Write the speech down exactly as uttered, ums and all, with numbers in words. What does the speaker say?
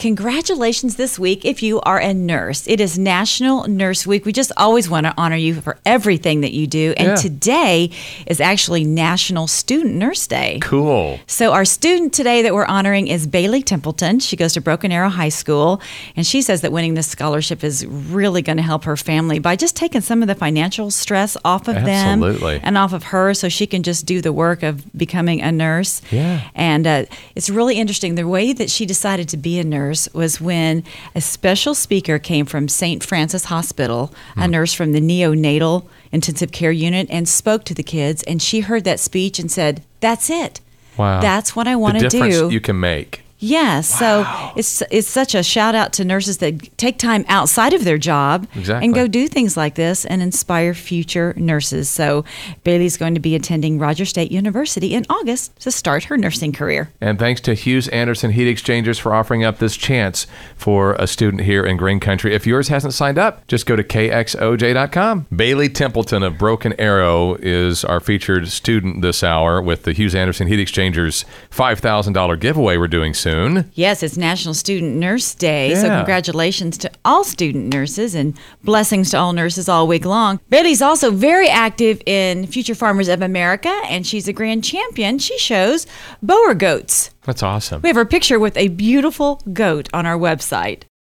congratulations this week if you are a nurse. It is National Nurse Week. We just always want to honor you for everything that you do. And Yeah. today is actually National Student Nurse Day. Cool. So our student today that we're honoring is Bailey Templeton. She goes to Broken Arrow High School, and she says that winning this scholarship is really going to help her family by just taking some of the financial stress off of Absolutely. them and off of her, so she can just do the work of becoming a nurse. Yeah. And uh, it's really interesting. The way that she decided to be a nurse was when a special speaker came from Saint Francis Hospital, a nurse from the neonatal intensive care unit, and spoke to the kids. And she heard that speech and said, "That's it. Wow. That's what I want The to difference do." you can make. Yeah, so it's it's such a shout out to nurses that take time outside of their job Exactly. and go do things like this and inspire future nurses. So Bailey's going to be attending Roger State University in August to start her nursing career. And thanks to Hughes Anderson Heat Exchangers for offering up this chance for a student here in Green Country. If yours hasn't signed up, just go to K X O J dot com. Bailey Templeton of Broken Arrow is our featured student this hour with the Hughes Anderson Heat Exchangers five thousand dollars giveaway we're doing soon. Yes, it's National Student Nurse Day, so Yeah. congratulations to all student nurses and blessings to all nurses all week long. Bailey's also very active in Future Farmers of America, and she's a grand champion. She shows Boer goats. That's awesome. We have her picture with a beautiful goat on our website.